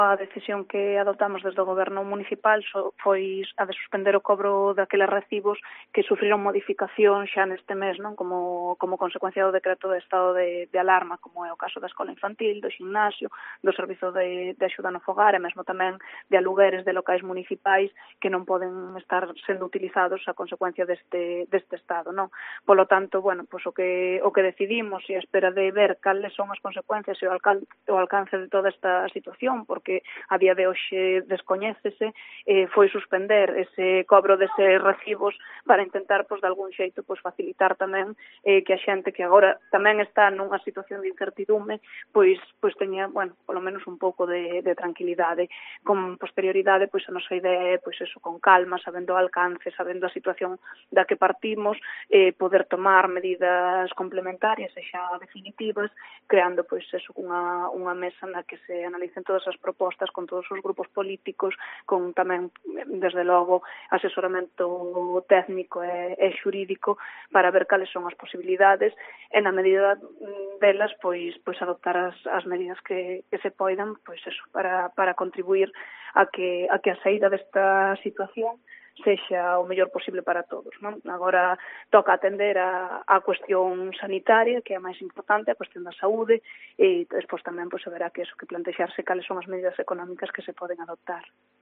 A decisión que adoptamos desde o Goberno municipal foi a de suspender o cobro daqueles recibos que sufriron modificación xa neste mes, non? Como consecuencia do decreto de estado de alarma, como é o caso da escola infantil, do gimnasio, do servizo de axuda no fogar e mesmo tamén de alugueres de locais municipais que non poden estar sendo utilizados a consecuencia deste estado, non? Polo tanto, bueno, pois o que decidimos e a espera de ver cales son as consecuencias e o alcance de toda esta situación, porque a día de hoxe descoñécese, foi suspender ese cobro deses recibos para intentar, pois, de algún xeito, pois, facilitar tamén que a xente que agora tamén está nunha situación de incertidume, pois teña, bueno, polo menos un pouco de tranquilidade. Con posterioridade, pois, a nosa idea é, pois, eso, con calma, sabendo o alcance, sabendo a situación da que partimos, poder tomar medidas complementarias e xa definitivas, creando, pois, eso, unha mesa na que se analicen todas as propostas con todos os grupos políticos, con tamén, desde logo, asesoramento técnico e xurídico para ver cales son as posibilidades e, na medida delas, pois adoptar as medidas que se poidan, pois eso, para contribuir a que a saída desta situación sexa o mellor posible para todos, non? Agora toca atender a cuestión sanitaria, que é a máis importante, a cuestión da saúde, e despois tamén pois haberá que plantexarse cales son as medidas económicas que se poden adoptar.